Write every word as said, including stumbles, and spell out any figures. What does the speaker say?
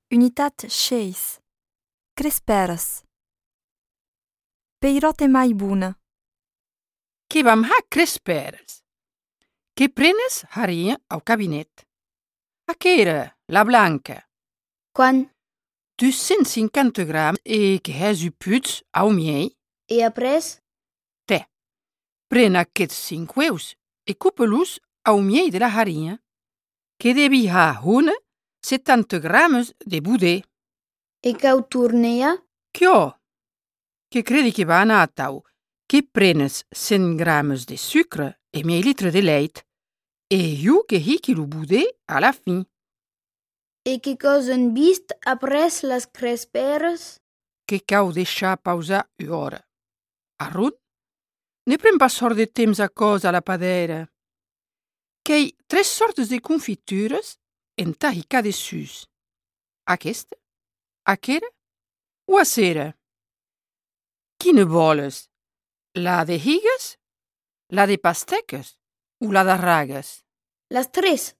Unitat seis. Cresperas. Peirot e mai bună. Que vam ha cresperes. Que prenes harinha ao cabinet. Aquera, la blanca. Quan? duecentcinquanta grams e que has u puts ao miei. E apres? Te. Pren aquests cinc hueus e coupe-los ao miei de la harinha. Que devi ha una setanta grams de budè. E cau tornea? Chio. Que credi che va a Natau. Que prenes cent grams de sucre e miei litri de leit. E io che hichi lo budè alla fin. E che cosa han vist apres las cresperes? Que cau deixar pausar ora. Arrun? Ne pren pas sort de temps a cosa la padera. Qu'ei tres sortes de confitures entà hi cadessus. Aquesta? Aquera? O a sera? Quina voles? La de higues? La de pasteques? O la de ragues? Las tres.